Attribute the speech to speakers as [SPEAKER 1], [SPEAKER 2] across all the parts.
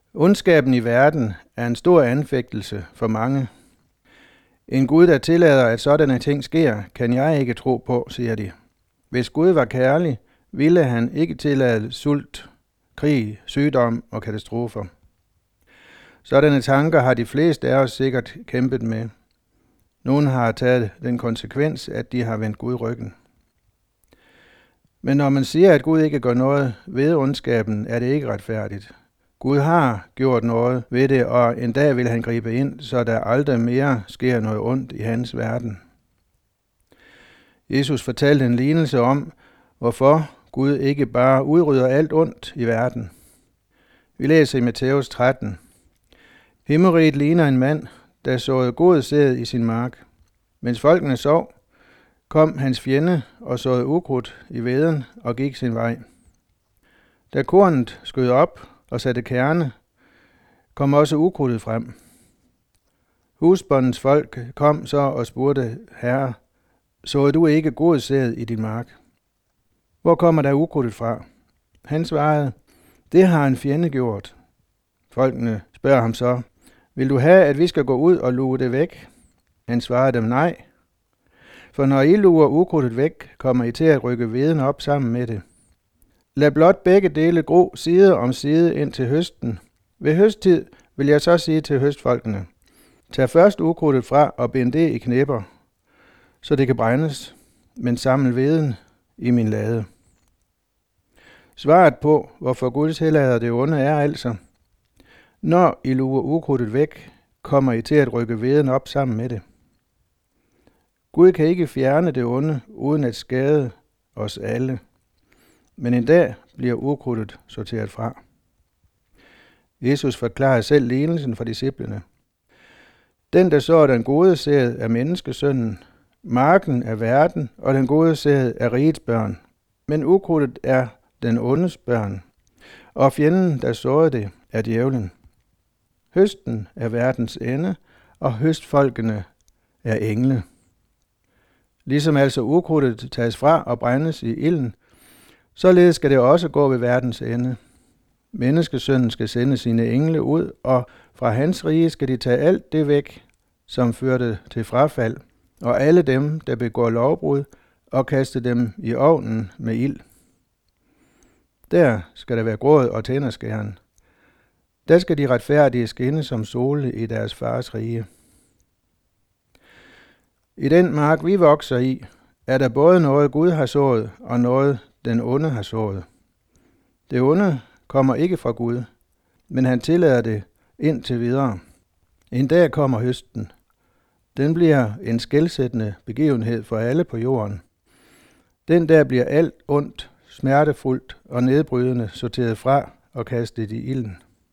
[SPEAKER 1] Ondskaben i verden er en stor anfægtelse for mange. En Gud, der tillader, at sådanne ting sker, kan jeg ikke tro på, siger de. Hvis Gud var kærlig, ville han ikke tillade sult, krig, sygdom og katastrofer. Sådanne tanker har de fleste af os sikkert kæmpet med. Nogle har taget den konsekvens, at de har vendt Gud ryggen. Men når man siger, at Gud ikke gør noget ved ondskaben, er det ikke retfærdigt. Gud har gjort noget ved det, og en dag vil han gribe ind, så der aldrig mere sker noget ondt i hans verden. Jesus fortalte en lignelse om, hvorfor Gud ikke bare udrydder alt ondt i verden. Vi læser i Matthæus 13. Himmelriget ligner en mand, der såede god sæd i sin mark. Mens folkene sov, kom hans fjende og såede ukrudt i veden og gik sin vej. Da kornet skød op og satte kerne, kom også ukrudtet frem. Husbondens folk kom så og spurgte, Herre, såede du ikke god sæd i din mark? Hvor kommer der ukrudtet fra? Han svarede, det har en fjende gjort. Folkene spørger ham så, vil du have, at vi skal gå ud og luge det væk? Han svarede dem nej. For når I luger ukrudtet væk, kommer I til at rykke veden op sammen med det. Lad blot begge dele gro side om side ind til høsten. Ved høsttid vil jeg så sige til høstfolkene, tag først ukrudtet fra og bind det i knæpper, så det kan brændes, men samle veden i min lade. Svaret på, hvorfor Gud tillader det onde, er altså, når I luger ukrudtet væk, kommer I til at rykke veden op sammen med det. Gud kan ikke fjerne det onde, uden at skade os alle. Men en dag bliver ukrudtet sorteret fra. Jesus forklarer selv lignelsen for disciplene. Den, der sår den gode sæd, er menneskesønnen. Marken er verden, og den gode sæd er rigets børn. Men ukrudtet er den ondes børn. Og fjenden, der såede det, er djævlen. Høsten er verdens ende, og høstfolkene er engle. Ligesom altså ukrudtet tages fra og brændes i ilden, således skal det også gå ved verdens ende. Menneskesønnen skal sende sine engle ud, og fra hans rige skal de tage alt det væk, som førte til frafald, og alle dem, der begår lovbrud, og kaste dem i ovnen med ild. Der skal der være gråd og tænderskæren. Der skal de retfærdige skinne som sole i deres fars rige. I den mark, vi vokser i, er der både noget Gud har sået, og noget den onde har sået. Det onde kommer ikke fra Gud, men han tillader det indtil videre. En dag kommer høsten. Den bliver en skelsættende begivenhed for alle på jorden. Den der bliver alt ondt, smertefuldt og nedbrydende sorteret fra og kastet i ilden.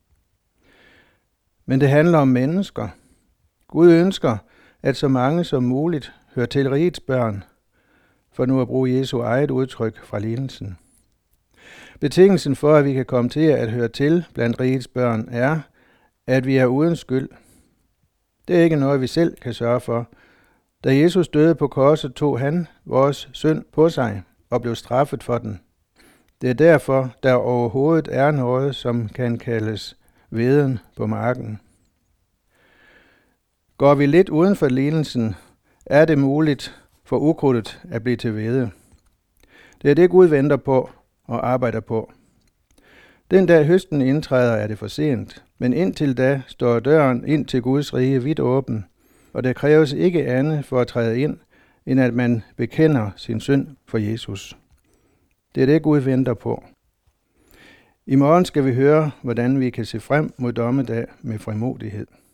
[SPEAKER 1] Men det handler om mennesker. Gud ønsker, at så mange som muligt hører til rigets børn, for nu at bruge Jesu eget udtryk fra lignelsen. Betingelsen for, at vi kan komme til at høre til blandt rigets børn, er, at vi er uden skyld. Det er ikke noget, vi selv kan sørge for. Da Jesus døde på korset, tog han vores synd på sig og blev straffet for den. Det er derfor, der overhovedet er noget, som kan kaldes veden på marken. Går vi lidt uden for lignelsen, er det muligt for ukrudtet at blive til hvede. Det er det, Gud venter på og arbejder på. Den dag høsten indtræder, er det for sent, men indtil da står døren ind til Guds rige vidt åben, og der kræves ikke andet for at træde ind, end at man bekender sin synd for Jesus. Det er det, Gud venter på. I morgen skal vi høre, hvordan vi kan se frem mod dommedag med frimodighed.